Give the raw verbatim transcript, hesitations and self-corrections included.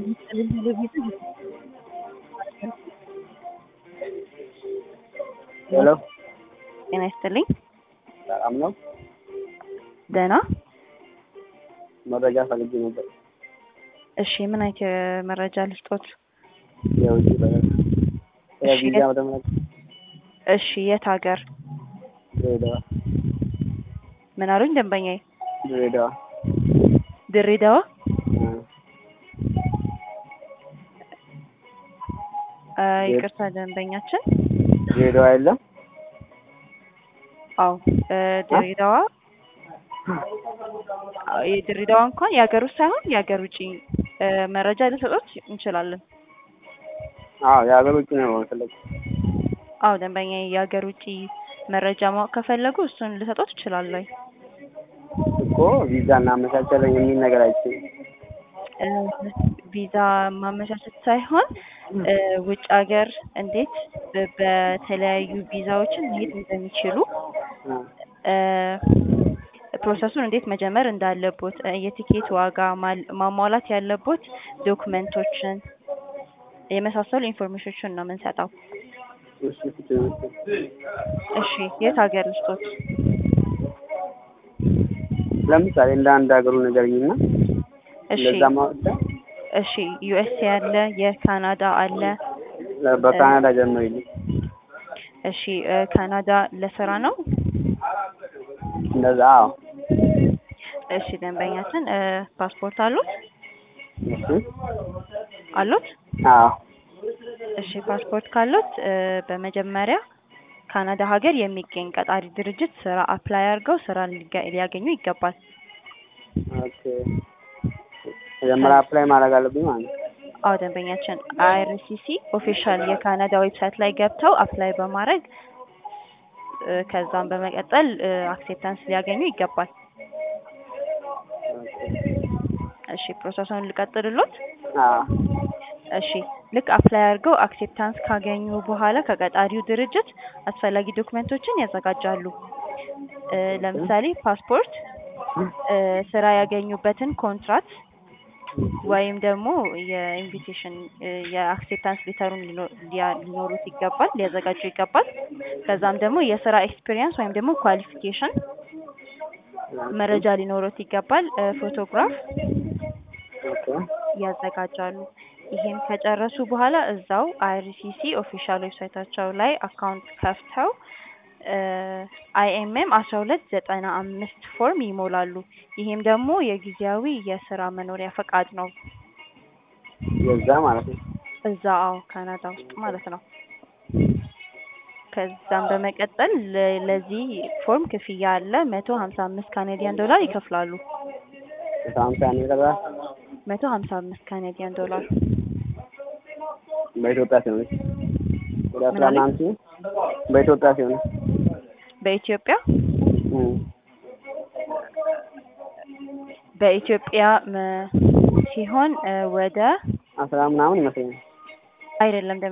ሄሎ ጤና ይስጥልኝ። ሰላም ነው? ደህና። መረጃ ፈልጌ ነበር። እሺ ምን አይነት መረጃ ልስጦት? የውጭ በረራ እሺ የቪዛ የት- በተመለከተ እሺ የት ሀገር? ድሬዳዋ ምን አሉኝ ደንበኛዬ? ድሬዳዋ ድሬዳዋ። እ አ ይቅርታ ደንበኛችን። ድሬዳዋ የለም? አዎ እ ድሬዳዋ አዎ፣ የድሬዳዋ እንኳን የሀገር ውስጥ ሳይሆን የሀገር ውጪ እ መረጃ ልንሰጦት እንችላለን። አዎ የሀገር ውጭ ነው የምፈልገው። አዎ ደንበኛዬ የሀገር ውጪ መረጃ ማወቅ ከፈለጉ እሱን ልሰጦት እችላለሁ። እኮ ቪዛ እናመቻቻለን የሚል ነገር አይችልም። እ ቪዛ ማመቻቸት ሳይሆን እ ውጭ ሀገር እንዴት በ- በተለያዩ ቪዛዎችን መሄድ እንደሚችሉ እ ፕሮሰሱን እንዴት መጀመር እንዳለቦት እ የቲኬት ዋጋ ማል- ማሟላት ያለቦት ዶክመንቶችን የመሳሰሉ ኢንፎርሜሽኖችን ነው የምንሰጠው። እሺ ፍትህ እሺ የት ሀገር ልስጦት? ለምሳሌ እንደ አንድ ሀገሩ ንገረኝና እሺ እንደዛ ማወጣ እሺ ዩኤስኤ አለ፣ የካናዳ አለ። በካናዳ ጀምሪልኝ። እሺ እ ካናዳ ለስራ ነው? እንደዛ አዎ። እሺ ደንበኛችን እ ፓስፖርት አሉት? እሺ አሉት? አዎ እሺ ፓስፖርት ካሉት እ በመጀመሪያ ካናዳ ሀገር የሚገኝ ቀጣሪ ድርጅት ስራ አፕላይ አድርገው ስራ ሊጋ- ሊያገኙ ይገባል። ኦኬ። መጀመሪያ አፕላይ ማድረግ አለብኝ ማለት ነው? አዎ ደንበኛችን አይአርሲሲ ኦፊሻል የካናዳ ዌብሳይት ላይ ገብተው አፕላይ በማድረግ እ ከዛም በመቀጠል እ አክሴፕታንስ ሊያገኙ ይገባል። እሺ ፕሮሰሱን ልቀጥልሎት? አዎ እሺ ልክ አፕላይ አድርገው አክሴፕታንስ ካገኙ በኋላ ከቀጣሪው ድርጅት አስፈላጊ ዶክመንቶችን ያዘጋጃሉ። እ ለምሳሌ ፓስፖርት፣ እ ስራ ያገኙበትን ኮንትራት ወይም ደግሞ የኢንቪቴሽን እ የአክሴፕታንስ ሌተሩን ሊኖ- ሊያ- ሊኖሩት ይገባል፣ ሊያዘጋጁ ይገባል። ከዛም ደግሞ የስራ ኤክስፒሪየንስ ወይም ደግሞ ኳሊፊኬሽን መረጃ ሊኖሩት ይገባል። እ ፎቶግራፍ ኦኬ ያዘጋጃሉ። ይሄን ከጨረሱ በኋላ እዛው አይአርሲሲ ኦፊሻል ዌብሳይታቸው ላይ አካውንት ከፍተው እ አይኤምኤም አስራ ሁለት ዘጠና አምስት ፎርም ይሞላሉ። ይሄም ደግሞ የጊዜያዊ የስራ መኖሪያ ፈቃድ ነው። የዛ ማለት ነው። እዛ አዎ ካናዳ ውስጥ ማለት ነው። ከዛም በመቀጠል ለ- ለዚህ ፎርም ክፍያ አለ። መቶ ሀምሳ አምስት ካናዲያን ዶላር ይከፍላሉ። በጣም ሳን ይቀርባል። መቶ ሀምሳ አምስት ካናዲያን ዶላር በኢትዮጵያ ሲሆን ወደ አስራ ምን አለኝ? ምናምን ሲሆን በኢትዮጵያ ሲሆን በኢትዮጵያ እ በኢትዮጵያ መ- ሲሆን እ ወደ አስራ ምናምን ይመስለኛል። አይደለም